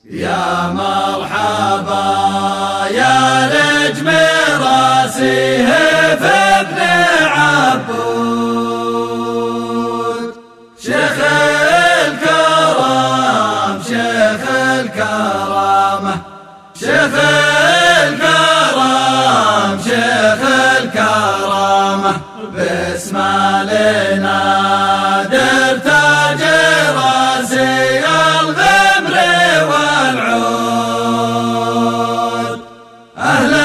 يا مرحبا يا نجم راسيه في ابن عبود، شيخ الكرم شيخ الكرامة، شيخ الكرم شيخ الكرامة، باسم لنادر تاج راسي الغمر والعود، أهل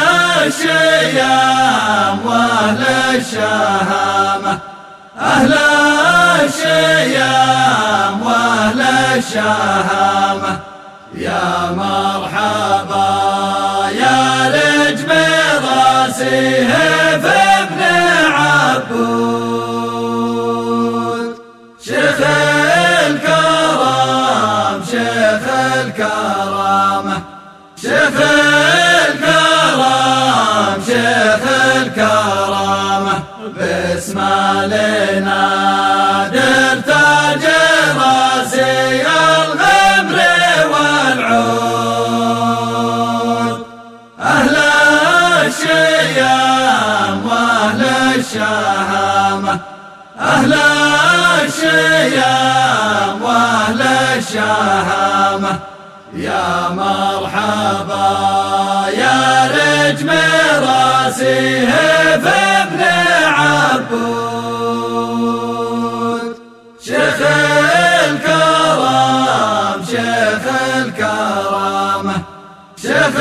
الشيام وأهل الشهامة، أهل الشيام وأهل الشهامة، يا مرحبا يا نجم راسيه في ابن عبود، شيخ الكرم شيخ الكرامة، شيخ الكرم شيخ الكرامة، باسم لنادر تاج راسي الغمر والعود، أهل الشيام وأهل الشهامة، أهل الشيام وأهل الشهامة، يا مرحبا يا نجم راسيه في ابن عبود، شيخ الكرم شيخ الكرامة، شيخ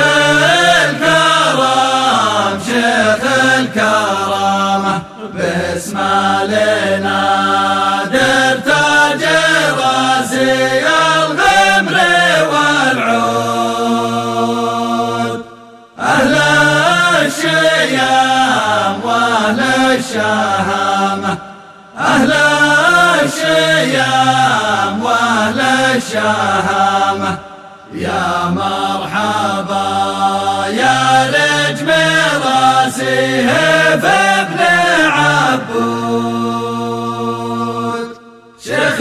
الكرم شيخ الكرامة، باسم لنادر تاج راسي الغمر والعود، أهل الشيام وأهل الشهامة، أهل الشيام وأهل الشهامة، يا مرحبا يا نجم راسيه في ابن عبود، شيخ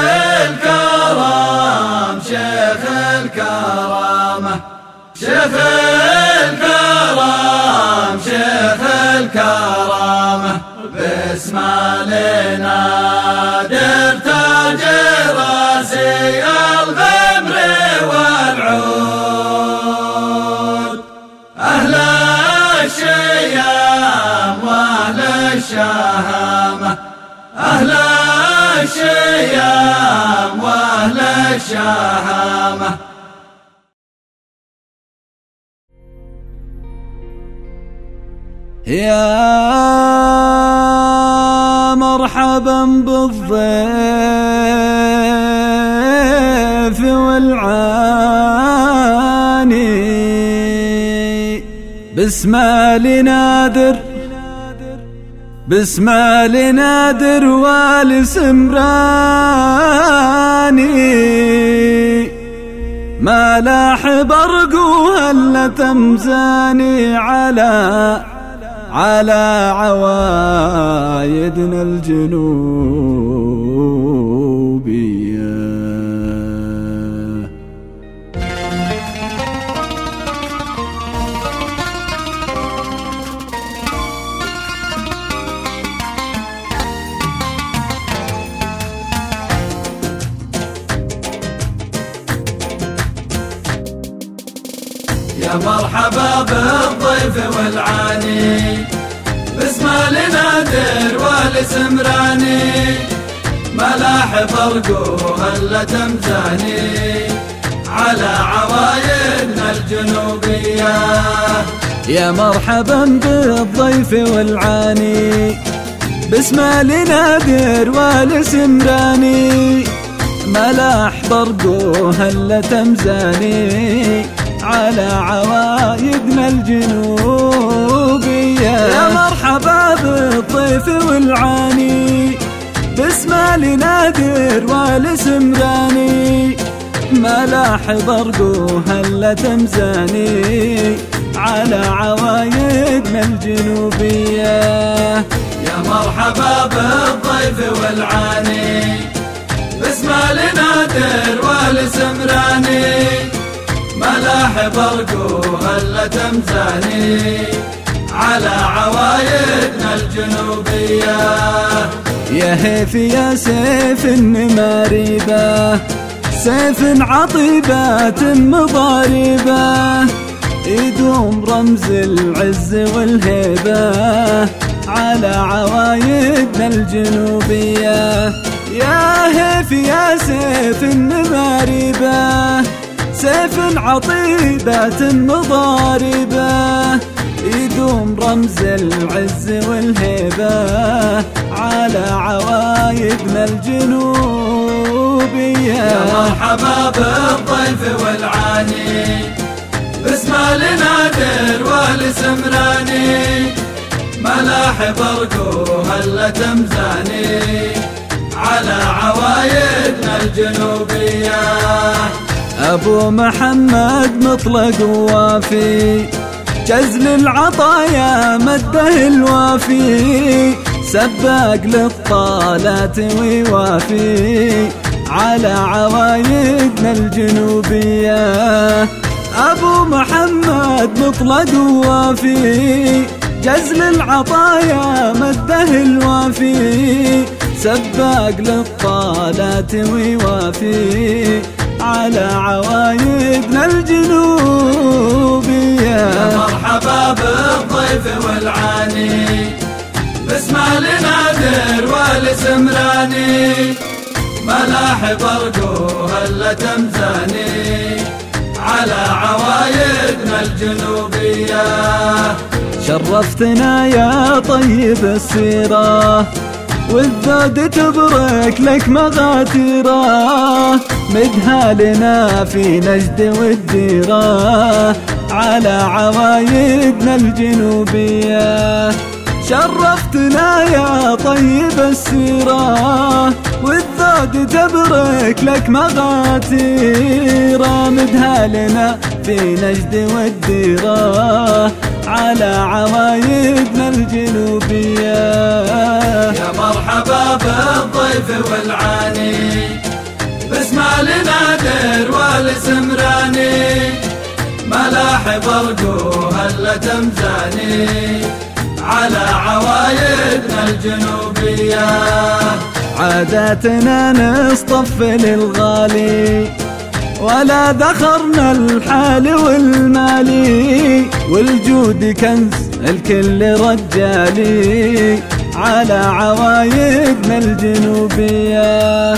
الكرم شيخ الكرامة، شيخ الكرم شيخ الكرامة، باسم لنادر تاج راسي الغمر والعود، أهل الشيام وأهل الشهامة، أهل الشيام وأهل الشهامة. يا مرحبا بالضيف والعاني، باسم لنادر باسم لنادر والسمراني، ما لاح برقوها الا تمزاني على عوايدنا الجنوبية. يا مرحبا بالضيف والعاني، باسم لنادر والسمراني، ملاح برقوها الا تمزاني على عوايدنا الجنوبية. يا مرحبا بالضيف والعاني، باسم لنادر والسمراني، ملاح برقوها الا تمزاني على عوايدنا الجنوبية. يا مرحبا بالضيف والعاني، باسم لنادر والسمراني، ملاح برقوها الا تمزاني على عوايدنا الجنوبية. يا مرحبا بالضيف والعاني، باسم لنادر والسمراني، ملاح برقوها الا تمزاني على عوايدنا الجنوبية. يا هيف يا سيف مريبة، سيف عطيبات مضاربة، يدوم رمز العز والهيبة على عوايدنا الجنوبية. يا هيف يا سيف مريبة، سيف عطيبات مضاربة، يدوم رمز العز والهيبة على عوايدنا الجنوبية. يا مرحبا بالضيف والعاني، باسمه لنادر والسمراني، ملاح برقوها الا تمزاني على عوايدنا الجنوبية. أبو محمد مطلق ووافي، جزل العطايا مده الوافي، سباق للطالات ويوافي على عوايدنا الجنوبية. أبو محمد مطلق ووافي، جزل العطايا مده الوافي، سباق للطالات ويوافي على عوايدنا الجنوبية. يا مرحبا بالضيف والعاني، باسمه لنادر والسمراني، ملاح برقوها الا تمزاني على عوايدنا الجنوبية. شرفتنا يا طيب السيرة، والذود تبرك لك مغاتيره، مدها لنا في نجد والديره على عوايدنا الجنوبية. شرفتنا يا طيب السيرة، والذود تبرك لك مغاتيره، مدها لنا في نجد والديره على عوايدنا الجنوبية. يا مرحبا بالضيف والعاني، باسمه لنادر والسمراني، ملاح برقوها الا تمزاني على عوايدنا الجنوبية. عاداتنا نصطف للغالي، ولا ذخرنا الحال والمالي، والجود كنز الكل رجالي على عوايدنا الجنوبية.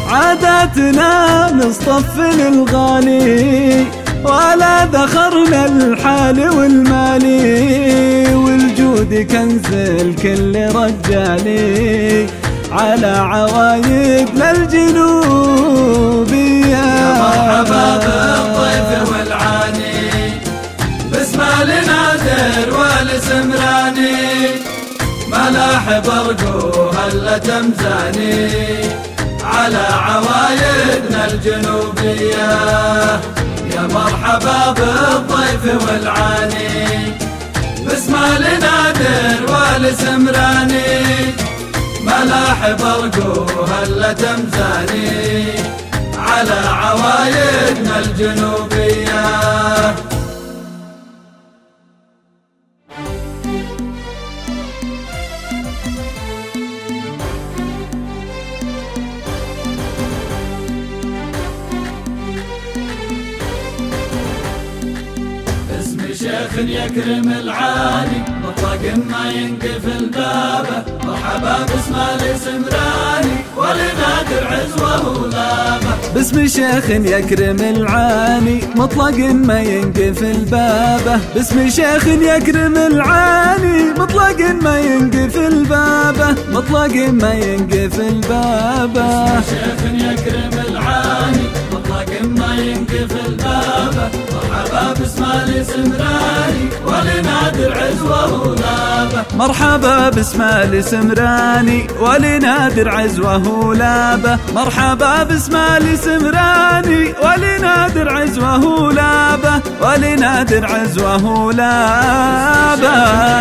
عاداتنا نصطف للغالي، ولا ذخرنا الحال والمالي، والجود كنز الكل رجالي على عوايدنا الجنوبية. يا مرحبا بالضيف والعاني، باسمه لنادر والسمراني، ملاح برقوها الا تمزاني على عوايدنا الجنوبية. يا مرحبا بالضيف والعاني، باسمه لنادر والسمراني، ملاح برقوها الا تمزاني على عوايدنا الجنوبية. شيخ يكرم العالي، مطلق ما ينقف البابه، مرحبا باسمه لسمراني ولنادر عزوه لابه. باسم شيخ يكرم العاني، مطلق ما ينقف البابه، باسم شيخ يكرم العاني، مطلق ما ينقف البابه، مطلق ما ينقف البابه. باسم شيخ يكرم العاني، مطلق ما ينقف البابه، مرحبا باسمه لسمراني ولنادر عزوه لابه. مرحبا باسمه لسمراني ولنادر عزوه لابه، مرحبا باسمه لسمراني ولنادر عزوه لابه، ولنادر عزوه لابه.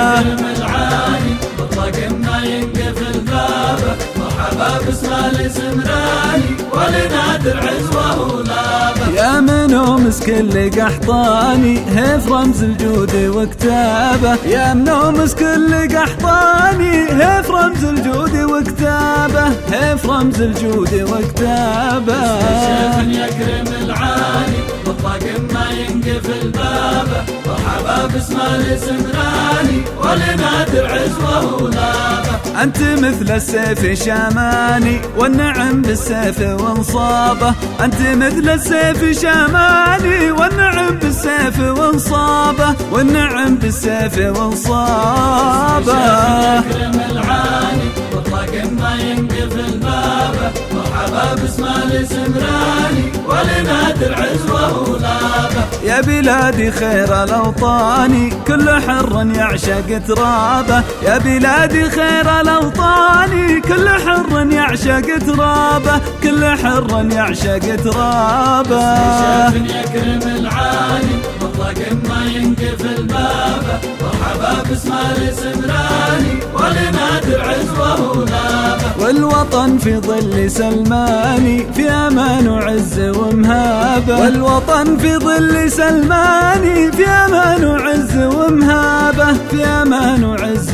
مطلق ما ينقف البابه، مرحبا باسمه لسمراني ولنادر عزوه لابه. يا منهم مسك اللي قحطاني هيف رمز الجود وكتابه، يا منو مسك اللي قحطاني هيف رمز الجود وكتابه، هيف رمز الجود وكتابه. شيخ يكرم العاني مطلق ما ينقفل بابه، وحباب اسمه لسمراني ولنادر عزوه ولابه. أنت مثل السيف شاماني والنعم بالسيف وانصابه، أنت مثل السيف شاماني والنعم بالسيف وانصابه، والنعم بالسيف وانصابه. يكرم العاني مطلق ما ينقفل بابه، وحباب اسمه لسمراني ولنادر عزوه ولابه. يا بلادي خير الأوطان كل حر يعشق ترابه، يا بلادي خير الأوطان كل حر يعشق ترابه، كل حر يعشق ترابه. شيخ يكرم العاني مطلق ما ينقفل بابه، وحباب اسمه لسمراني ولنادر عزوه ولابه. والوطن في ظل سلماني في أمان وعز ومهابة، والوطن في ظل سلماني في أمان وعز ومهابة، في أمان وعز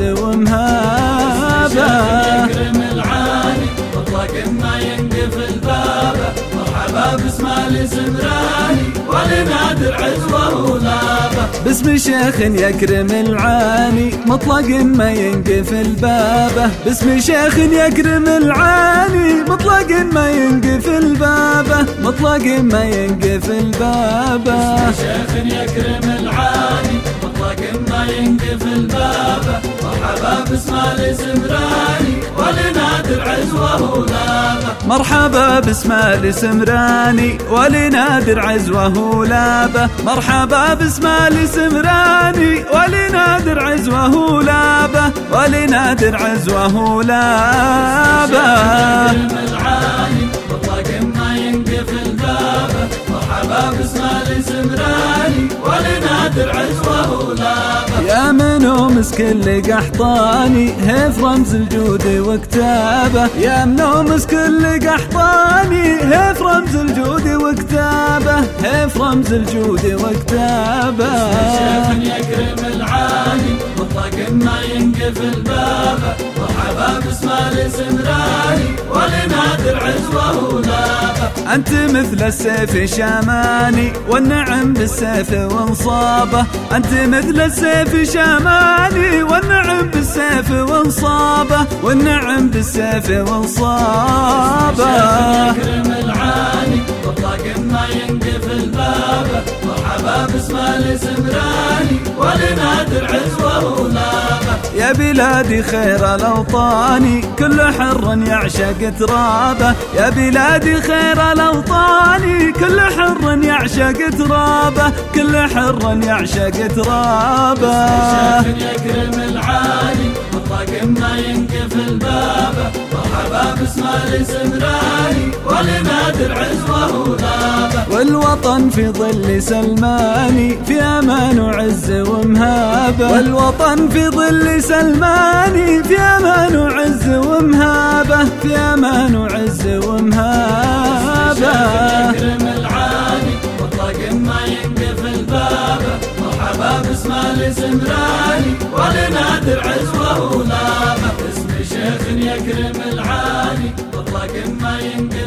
ومهابة. يكرم العاني مطلق ما ينقفل بابه، وحباب اسمه لسمراني ولنادر عزوه ولابه. باسم شيخ يكرم العاني مطلق ما ينقفل بابه، باسم شيخ يكرم العاني مطلق ما ينقفل بابه، مطلق ما ينقفل بابه. شيخ يكرم العاني مطلق ما ينقفل بابه، وحباب اسمه لسمراني ولنادر عزوه ولابه. مرحبا باسمه لسمراني ولنادر عزوه ولابه، مرحبا باسمه لسمراني ولنادر عزوه ولابه، ولنادر عزوه ولابه. يكرم العاني مطلق ما ينقفل بابه، وحباب اسمه لسمراني ولنادر عزوه ولابه. يا منو مسك اللي قحطاني هيف رمز الجود وكتابه، يا منو مسك اللي قحطاني هيف رمز الجود وكتابه، هيف رمز الجود وكتابه. شيخ يكرم العاني مطلق ما ينقفل بابه، وحباب اسمه لسمراني ولنادر عزوه ولابه. أنت مثل السيف شاماني والنعم بالسيف وانصابه، أنت مثل السيف شاماني والنعم بالسيف وانصابه، والنعم بالسيف وانصابه. يكرم العاني مطلق ما ينقفل بابه، وحباب اسمه لسمراني ولنادر عزوه ولابه. يا بلادي خير الأوطان كل حر يعشق ترابه، يا بلادي خير الأوطان كل حر يعشق ترابه، كل حر يعشق ترابه. شيخ يكرم العاني مطلق ما ينقفل بابه، وحباب اسمه لسمراني ولنادر عزوه ولابه. والوطن في ظل سلماني في أمان وعز ومهابة، والوطن في ظل سلماني في أمان وعز ومهابة، في أمان وعز ومهابة. يكرم العاني مطلق ما ينقفل بابه، وحباب اسمه لسمراني ولنادر عزوه ولابه. اسم شيخ يكرم العاني مطلق ما ينقفل